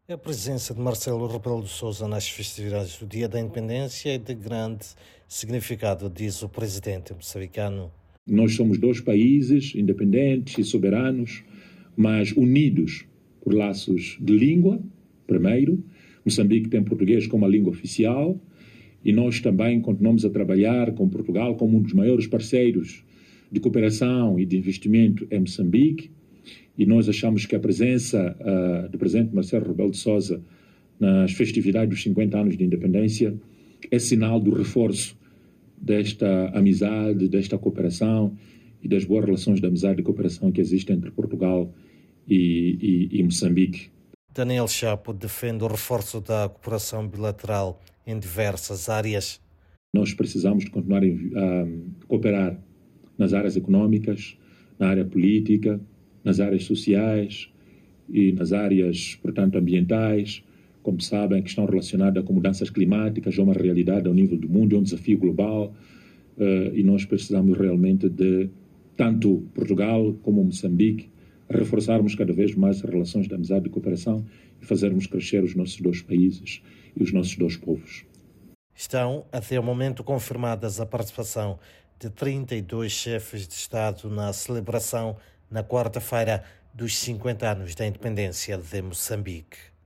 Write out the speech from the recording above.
A presença de Marcelo Rebelo de Sousa nas festividades do Dia da Independência é de grande significado, diz o presidente moçambicano. Nós somos dois países independentes e soberanos, mas unidos por laços de língua, primeiro. Moçambique tem português como a língua oficial e nós também continuamos a trabalhar com Portugal como um dos maiores parceiros de cooperação e de investimento em Moçambique. E nós achamos que a presença do presidente Marcelo Rebelo de Sousa nas festividades dos 50 anos de independência é sinal do reforço desta amizade, desta cooperação e das boas relações de amizade e cooperação que existem entre Portugal e Moçambique. Daniel Chapo defende o reforço da cooperação bilateral em diversas áreas. Nós precisamos de continuar a cooperar nas áreas econômicas, na área política, nas áreas sociais e nas áreas, portanto, ambientais. Como sabem, que estão relacionadas com mudanças climáticas, é uma realidade ao nível do mundo, é um desafio global e nós precisamos realmente de, tanto Portugal como Moçambique, reforçarmos cada vez mais as relações de amizade e cooperação e fazermos crescer os nossos dois países e os nossos dois povos. Estão, até o momento, confirmadas a participação de 32 chefes de Estado na celebração, na quarta-feira, dos 50 anos da independência de Moçambique.